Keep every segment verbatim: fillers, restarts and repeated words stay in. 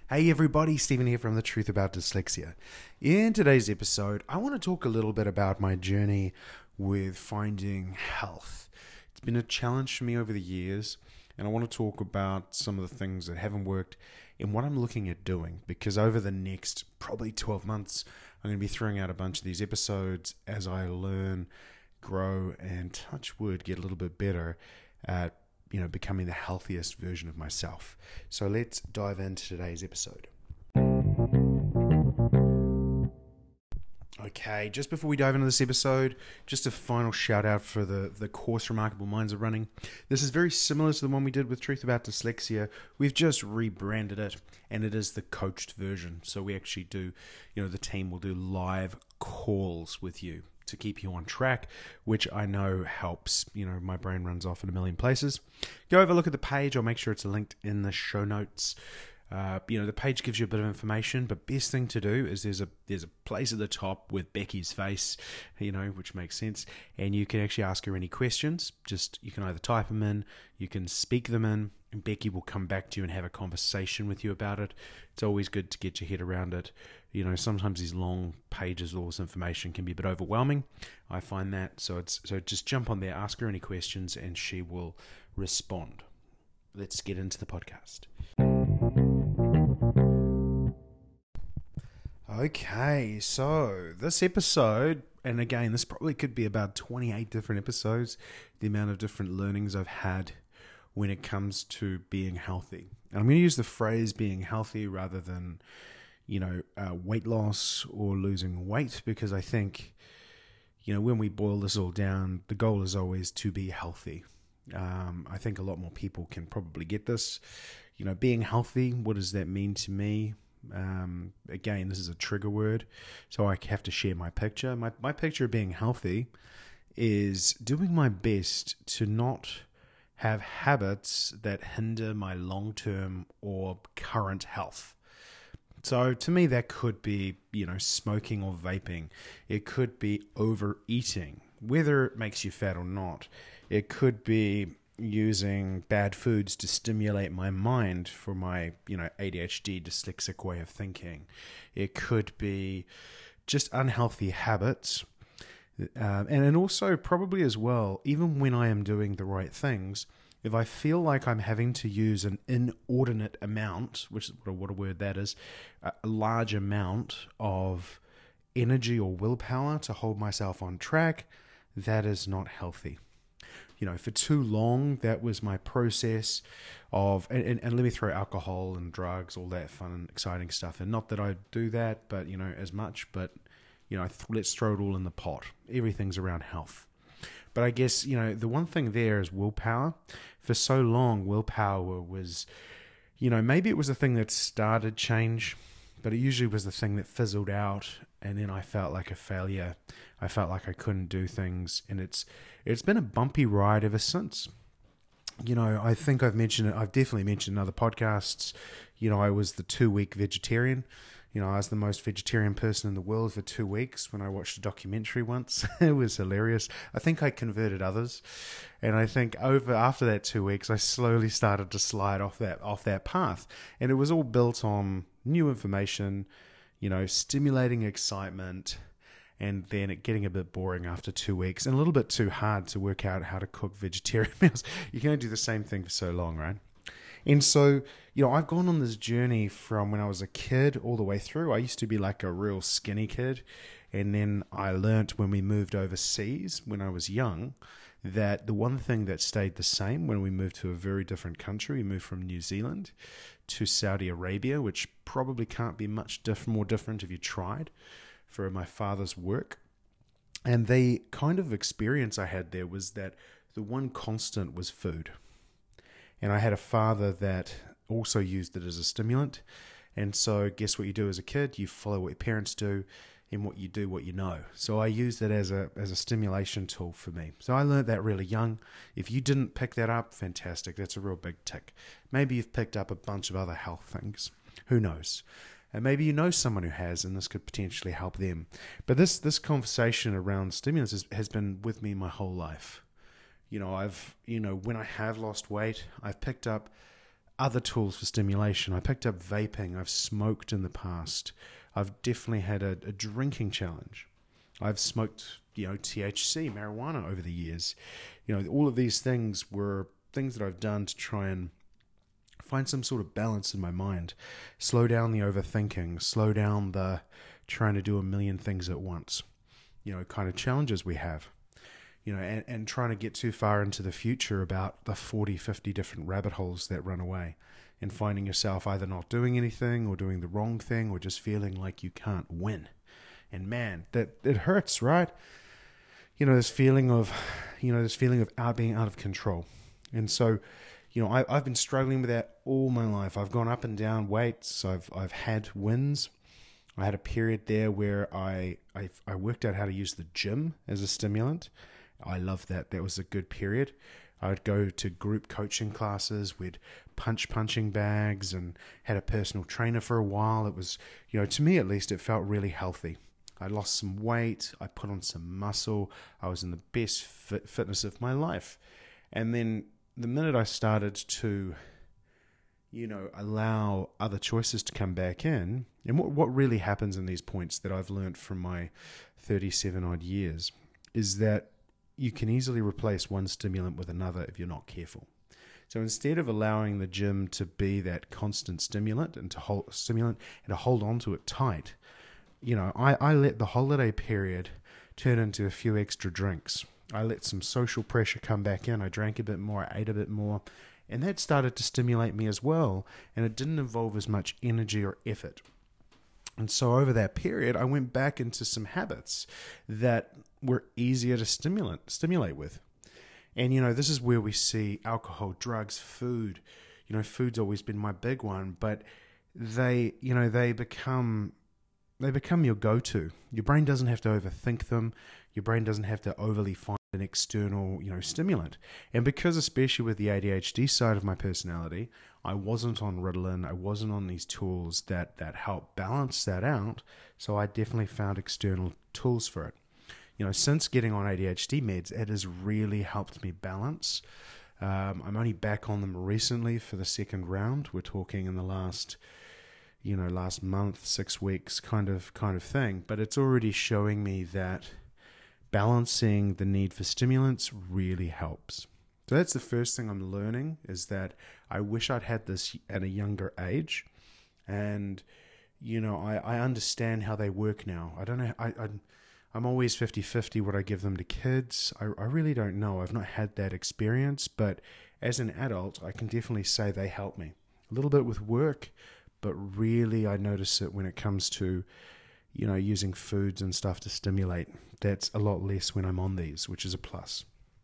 Hey everybody, Stephen here from The Truth About Dyslexia. In today's episode, I want to talk a little bit about my journey with finding health. It's been a challenge for me over the years, and I want to talk about some of the things that haven't worked and what I'm looking at doing, because over the next probably twelve months, I'm going to be throwing out a bunch of these episodes as I learn, grow, and touch wood, get a little bit better at you know, becoming the healthiest version of myself. So let's dive into today's episode. Okay, just before we dive into this episode, just a final shout out for the, the course Remarkable Minds are running. This is very similar to the one we did with Truth About Dyslexia. We've just rebranded it, and it is the coached version. So we actually do, you know, the team will do live calls with you to keep you on track, which I know helps. You know, my brain runs off in a million places. Go over, look at the page. I'll make sure it's linked in the show notes. Uh, you know, the page gives you a bit of information, but best thing to do is there's a there's a place at the top with Becky's face, you know, which makes sense, and you can actually ask her any questions. Just, you can either type them in, you can speak them in, and Becky will come back to you and have a conversation with you about it. It's always good to get your head around it. You know, sometimes these long pages, all this information can be a bit overwhelming. I find that. So it's so just jump on there, ask her any questions, and she will respond. Let's get into the podcast. Okay, so this episode, and again, this probably could be about twenty-eight different episodes, the amount of different learnings I've had when it comes to being healthy. And I'm going to use the phrase being healthy rather than, you know, uh, weight loss or losing weight, because I think, you know, when we boil this all down, the goal is always to be healthy. Um, I think a lot more people can probably get this. You know, being healthy, what does that mean to me? Um, again, this is a trigger word, so I have to share my picture. My, my picture of being healthy is doing my best to not have habits that hinder my long-term or current health. So to me, that could be, you know, smoking or vaping. It could be overeating, whether it makes you fat or not. It could be using bad foods to stimulate my mind for my, you know, A D H D, dyslexic way of thinking. It could be just unhealthy habits. Uh, and, and also probably as well, even when I am doing the right things, if I feel like I'm having to use an inordinate amount, which is what a, what a word that is, a large amount of energy or willpower to hold myself on track, that is not healthy. You know, for too long, that was my process of, and, and, and let me throw alcohol and drugs, all that fun and exciting stuff. And not that I do that, but, you know, as much, but, you know, th- let's throw it all in the pot. Everything's around health. But I guess, you know, the one thing there is willpower. For so long, willpower was, you know, maybe it was the thing that started change, but it usually was the thing that fizzled out, and then I felt like a failure. I felt like I couldn't do things, and it's it's been a bumpy ride ever since. You know, I think I've mentioned it, I've definitely mentioned in other podcasts, you know, I was the two-week vegetarian. You know, I was the most vegetarian person in the world for two weeks when I watched a documentary once. It was hilarious. I think I converted others. And I think over after that two weeks, I slowly started to slide off that off that path. And it was all built on new information, you know, stimulating excitement, and then it getting a bit boring after two weeks and a little bit too hard to work out how to cook vegetarian meals. You can only do the same thing for so long, right? And so, you know, I've gone on this journey from when I was a kid all the way through. I used to be like a real skinny kid. And then I learnt when we moved overseas when I was young that the one thing that stayed the same when we moved to a very different country, we moved from New Zealand to Saudi Arabia, which probably can't be much diff- more different if you tried, for my father's work. And the kind of experience I had there was that the one constant was food. And I had a father that also used it as a stimulant. And so guess what you do as a kid? You follow what your parents do, and what you do, what you know. So I used it as a as a stimulation tool for me. So I learned that really young. If you didn't pick that up, fantastic. That's a real big tick. Maybe you've picked up a bunch of other health things. Who knows? And maybe you know someone who has, and this could potentially help them. But this this conversation around stimulants has, has been with me my whole life. You know, I've, you know, when I have lost weight, I've picked up other tools for stimulation. I picked up vaping. I've smoked in the past. I've definitely had a, a drinking challenge. I've smoked, you know, T H C, marijuana over the years. You know, all of these things were things that I've done to try and find some sort of balance in my mind. Slow down the overthinking. Slow down the trying to do a million things at once. You know, kind of challenges we have. You know, and, and trying to get too far into the future about the forty, fifty different rabbit holes that run away, and finding yourself either not doing anything or doing the wrong thing or just feeling like you can't win. And man, that it hurts, right? You know, this feeling of, you know, this feeling of out being out of control. And so, you know, I, I've been struggling with that all my life. I've gone up and down weights. I've I've had wins. I had a period there where I I, I worked out how to use the gym as a stimulant. I loved that. That was a good period. I would go to group coaching classes. We'd punch punching bags and had a personal trainer for a while. It was, you know, to me at least, it felt really healthy. I lost some weight. I put on some muscle. I was in the best fit, fitness of my life. And then the minute I started to, you know, allow other choices to come back in, and what, what really happens in these points that I've learned from my thirty-seven odd years is that you can easily replace one stimulant with another if you're not careful. So instead of allowing the gym to be that constant stimulant and to hold stimulant and to hold on to it tight, you know, I, I let the holiday period turn into a few extra drinks. I let some social pressure come back in. I drank a bit more, I ate a bit more, and that started to stimulate me as well. And it didn't involve as much energy or effort. And so over that period, I went back into some habits that were easier to stimulate, stimulate with. And, you know, this is where we see alcohol, drugs, food. You know, food's always been my big one, but they, you know, they become, they become your go-to. Your brain doesn't have to overthink them. Your brain doesn't have to overly find an external, you know, stimulant. And because, especially with the A D H D side of my personality, I wasn't on Ritalin, I wasn't on these tools that, that help balance that out, so I definitely found external tools for it. You know, since getting on A D H D meds, it has really helped me balance. Um, I'm only back on them recently for the second round. We're talking in the last, you know, last month, six weeks kind of kind of thing. But it's already showing me that balancing the need for stimulants really helps. So that's the first thing I'm learning, is that I wish I'd had this at a younger age. And, you know, I, I understand how they work now. I don't know. I, I, I'm always fifty-fifty what I give them to kids. I, I really don't know. I've not had that experience. But as an adult, I can definitely say they help me. A little bit with work, but really I notice it when it comes to, you know, using foods and stuff to stimulate. That's a lot less when I'm on these, which is a plus.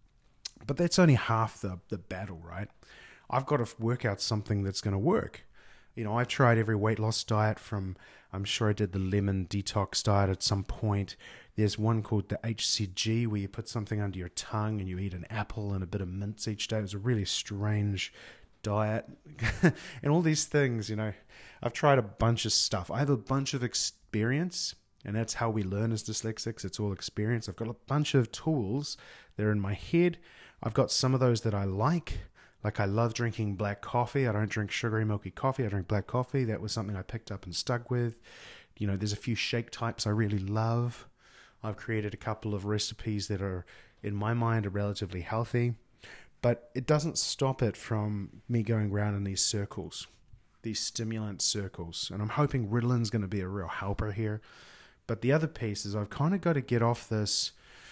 But that's only half the, the battle, right? I've got to work out something that's going to work. You know, I've tried every weight loss diet from, I'm sure I did the lemon detox diet at some point. There's one called the H C G where you put something under your tongue and you eat an apple and a bit of mince each day. It was a really strange diet. And all these things, you know, I've tried a bunch of stuff. I have a bunch of experience, and that's how we learn as dyslexics. It's all experience. I've got a bunch of tools. They're in my head. I've got some of those that I like. Like I love drinking black coffee. I don't drink sugary, milky coffee. I drink black coffee. That was something I picked up and stuck with. You know, there's a few shake types I really love. I've created a couple of recipes that are, in my mind, are relatively healthy. But it doesn't stop it from me going around in these circles, these stimulant circles. And I'm hoping Ritalin's going to be a real helper here. But the other piece is I've kind of got to get off this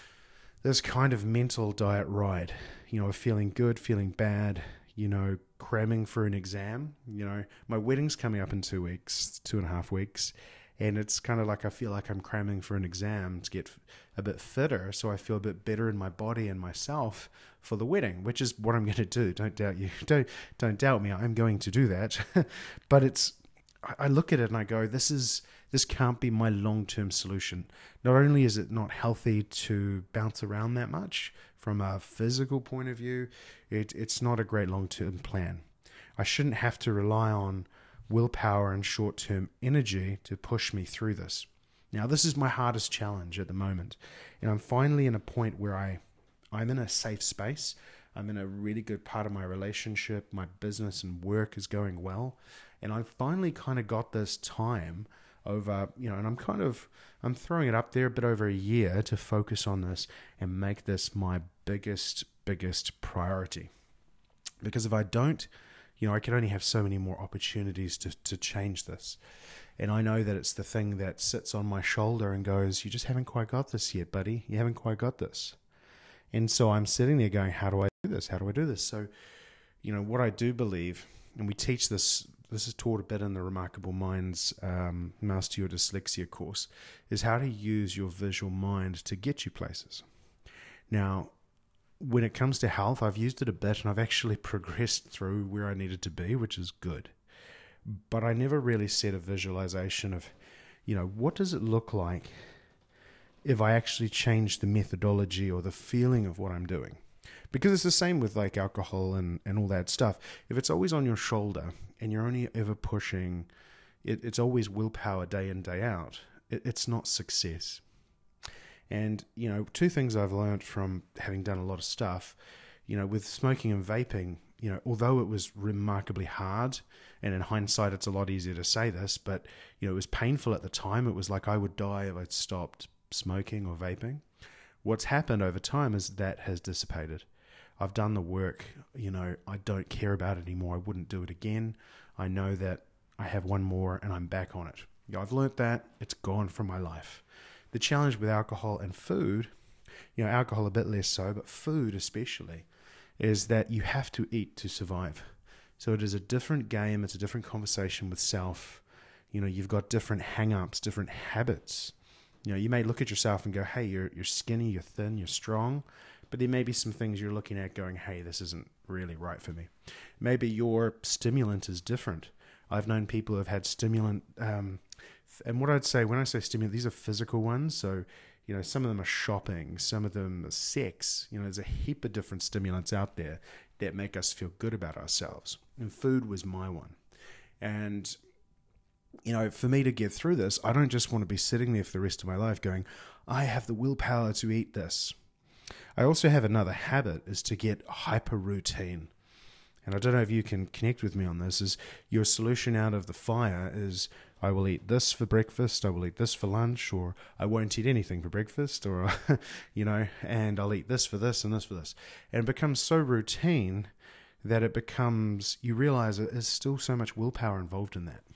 this kind of mental diet ride, you know, feeling good, feeling bad, you know, cramming for an exam. You know, my wedding's coming up in two weeks, two and a half weeks. And it's kind of like I feel like I'm cramming for an exam to get a bit fitter, so I feel a bit better in my body and myself for the wedding, which is what I'm going to do. Don't doubt you. Don't don't doubt me. I'm going to do that. But it's, I look at it and I go, this is this can't be my long-term solution. Not only is it not healthy to bounce around that much from a physical point of view, it, it's not a great long-term plan. I shouldn't have to rely on willpower and short-term energy to push me through this. Now, this is my hardest challenge at the moment, and I'm finally in a point where I, I'm in a safe space. I'm in a really good part of my relationship. My business and work is going well. And I've finally kind of got this time over, you know, and I'm kind of, I'm throwing it up there a bit over a year to focus on this and make this my biggest, biggest priority. Because if I don't, you know, I can only have so many more opportunities to, to change this. And I know that it's the thing that sits on my shoulder and goes, you just haven't quite got this yet, buddy. You haven't quite got this. And so I'm sitting there going, how do I do this? How do I do this? So, you know, what I do believe, and we teach this, this is taught a bit in the Remarkable Minds um, Master Your Dyslexia course, is how to use your visual mind to get you places. Now, when it comes to health, I've used it a bit and I've actually progressed through where I needed to be, which is good. But I never really set a visualization of, you know, what does it look like if I actually change the methodology or the feeling of what I'm doing? Because it's the same with like alcohol and, and all that stuff. If it's always on your shoulder and you're only ever pushing, it, it's always willpower day in, day out, it, it's not success. And, you know, two things I've learned from having done a lot of stuff, you know, with smoking and vaping, you know, although it was remarkably hard, and in hindsight, it's a lot easier to say this, but, you know, it was painful at the time. It was like I would die if I'd stopped smoking or vaping. What's happened over time is that has dissipated. I've done the work, you know, I don't care about it anymore. I wouldn't do it again. I know that I have one more and I'm back on it. You know, I've learnt that. It's gone from my life. The challenge with alcohol and food, you know, alcohol a bit less so, but food especially, is that you have to eat to survive. So it is a different game. It's a different conversation with self. You know, you've got different hang-ups, different habits. You know, you may look at yourself and go, hey, you're you're skinny, you're thin, you're strong. But there may be some things you're looking at going, hey, this isn't really right for me. Maybe your stimulant is different. I've known people who have had stimulant, um, and what I'd say, when I say stimulant, these are physical ones. So, you know, some of them are shopping, some of them are sex. You know, there's a heap of different stimulants out there that make us feel good about ourselves. And food was my one. And, you know, for me to get through this, I don't just want to be sitting there for the rest of my life going, I have the willpower to eat this. I also have another habit, is to get hyper routine. And I don't know if you can connect with me on this, is your solution out of the fire is, I will eat this for breakfast, I will eat this for lunch, or I won't eat anything for breakfast, or, you know, and I'll eat this for this and this for this. And it becomes so routine that it becomes, you realize there's still so much willpower involved in that.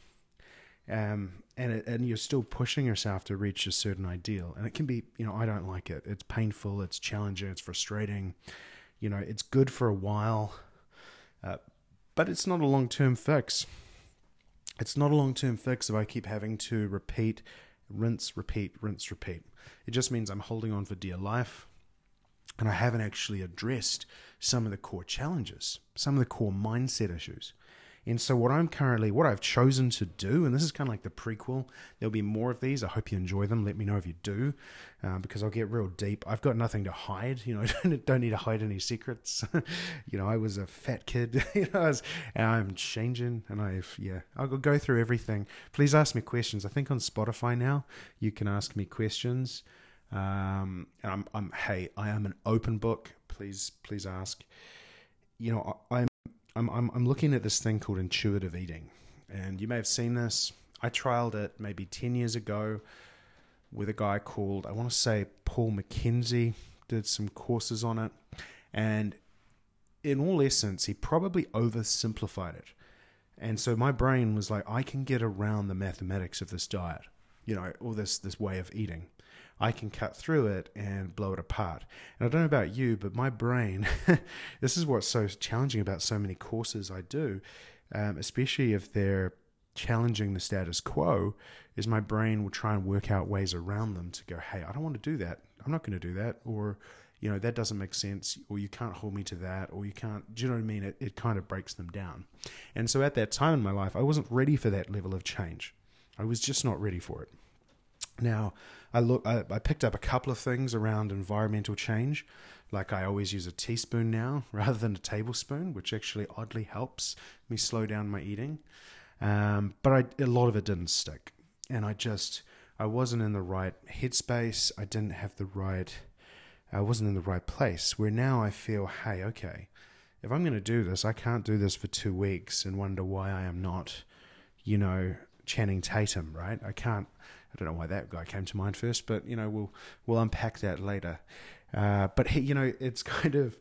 Um, and it, and you're still pushing yourself to reach a certain ideal. And it can be, you know, I don't like it. It's painful, it's challenging, it's frustrating. You know, it's good for a while, uh, but it's not a long-term fix. It's not a long-term fix if I keep having to repeat, rinse, repeat, rinse, repeat. It just means I'm holding on for dear life, and I haven't actually addressed some of the core challenges, some of the core mindset issues. And so what I'm currently, what I've chosen to do, and this is kind of like the prequel, there'll be more of these. I hope you enjoy them. Let me know if you do, uh, because I'll get real deep. I've got nothing to hide. You know, I don't, don't need to hide any secrets. You know, I was a fat kid. You know, I was, and I'm changing, and I've, yeah, I'll go through everything. Please ask me questions. I think on Spotify now, you can ask me questions. Um, and I'm, I'm, hey, I am an open book. Please, please ask. You know, I, I'm, I'm, I'm I'm looking at this thing called intuitive eating, and you may have seen this. I trialed it maybe ten years ago with a guy called, I want to say Paul McKenzie, did some courses on it, and in all essence, he probably oversimplified it. And so my brain was like, I can get around the mathematics of this diet, you know, or this, this way of eating. I can cut through it and blow it apart. And I don't know about you, but my brain, this is what's so challenging about so many courses I do, um, especially if they're challenging the status quo, is my brain will try and work out ways around them to go, hey, I don't want to do that. I'm not going to do that. Or, you know, that doesn't make sense. Or you can't hold me to that. Or you can't, do you know what I mean? It, it kind of breaks them down. And so at that time in my life, I wasn't ready for that level of change. I was just not ready for it. Now, I look. I, I picked up a couple of things around environmental change. Like I always use a teaspoon now rather than a tablespoon, which actually oddly helps me slow down my eating. Um, but I, a lot of it didn't stick. And I just, I wasn't in the right headspace. I didn't have the right I wasn't in the right place. Where now I feel, hey, okay, if I'm going to do this, I can't do this for two weeks and wonder why I am not, you know, Channing Tatum, right? I can't. I don't know why that guy came to mind first, but you know, we'll we'll unpack that later. Uh, but he, you know, it's kind of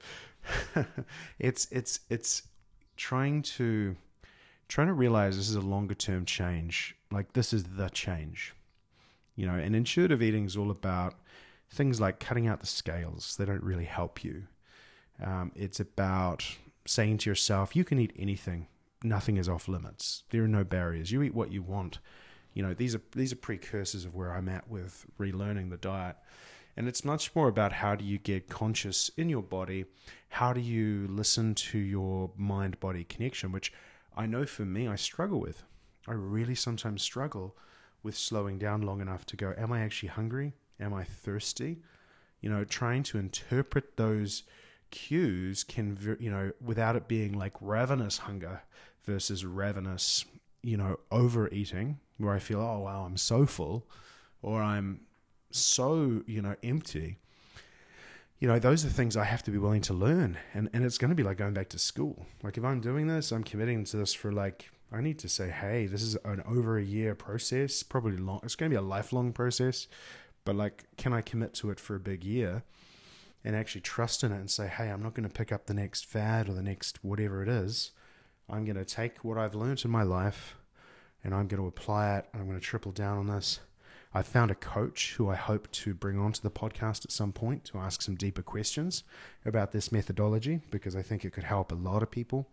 it's it's it's trying to trying to realize this is a longer term change. Like this is the change, you know. And intuitive eating is all about things like cutting out the scales. They don't really help you. Um, it's about saying to yourself, you can eat anything. Nothing is off limits. There are no barriers. You eat what you want. You know, these are these are precursors of where I'm at with relearning the diet. And it's much more about how do you get conscious in your body? How do you listen to your mind-body connection, which I know for me, I struggle with. I really sometimes struggle with slowing down long enough to go, am I actually hungry? Am I thirsty? You know, trying to interpret those cues can, you know, without it being like ravenous hunger versus ravenous, you know, overeating, where I feel, oh, wow, I'm so full, or I'm so, you know, empty. You know, those are things I have to be willing to learn. And, and it's going to be like going back to school. Like if I'm doing this, I'm committing to this for like, I need to say, hey, this is an over a year process, probably long. It's going to be a lifelong process, but like, can I commit to it for a big year and actually trust in it and say, hey, I'm not going to pick up the next fad or the next whatever it is. I'm going to take what I've learned in my life and I'm going to apply it and I'm going to triple down on this. I found a coach who I hope to bring onto the podcast at some point to ask some deeper questions about this methodology because I think it could help a lot of people.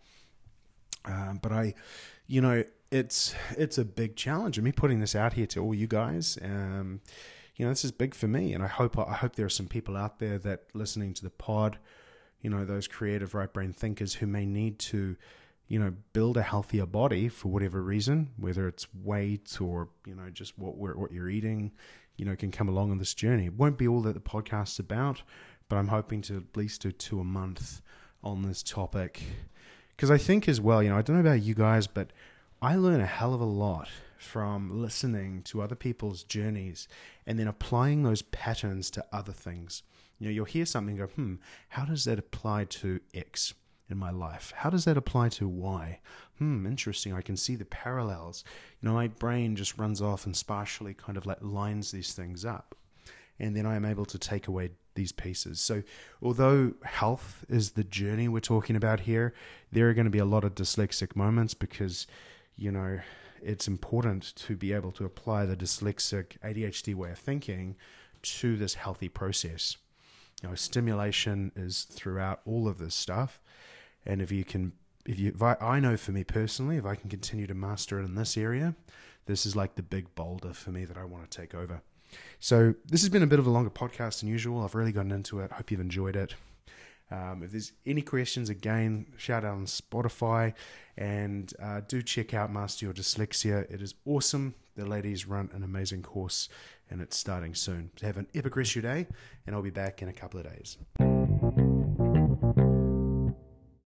Um, but I, you know, it's it's a big challenge. And me putting this out here to all you guys, um, you know, this is big for me. And I hope I hope there are some people out there that listening to the pod, you know, those creative right brain thinkers who may need to, you know, build a healthier body for whatever reason, whether it's weight or, you know, just what we're, what you're eating, you know, can come along on this journey. It won't be all that the podcast's about, but I'm hoping to at least do two a month on this topic. Because I think as well, you know, I don't know about you guys, but I learn a hell of a lot from listening to other people's journeys and then applying those patterns to other things. You know, you'll hear something and go, hmm, how does that apply to X in my life? How does that apply to Y? Hmm, interesting. I can see the parallels. You know, my brain just runs off and spatially kind of like lines these things up. And then I am able to take away these pieces. So although health is the journey we're talking about here, there are going to be a lot of dyslexic moments because, you know, it's important to be able to apply the dyslexic A D H D way of thinking to this healthy process. You know, stimulation is throughout all of this stuff. And if you can, if you, if I, I know for me personally, if I can continue to master it in this area, this is like the big boulder for me that I want to take over. So this has been a bit of a longer podcast than usual. I've really gotten into it. Hope you've enjoyed it. Um, if there's any questions, again, shout out on Spotify and uh, do check out Master Your Dyslexia. It is awesome. The ladies run an amazing course and it's starting soon. So have an epic rest of your day and I'll be back in a couple of days.